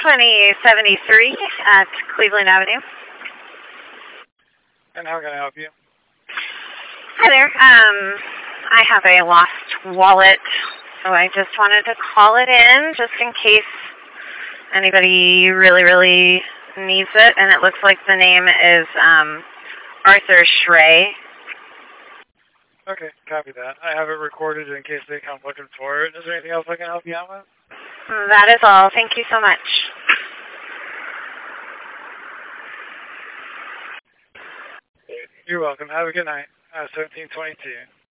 2073 at Cleveland Avenue. And how can I help you? Hi there. I have a lost wallet, so I just wanted to call it in just in case anybody really needs it. And it looks like the name is Arthur Schrey. Okay, copy that. I have it recorded in case they come looking for it. Is there anything else I can help you out with? That is all. Thank you so much. You're welcome. Have a good night. 1722.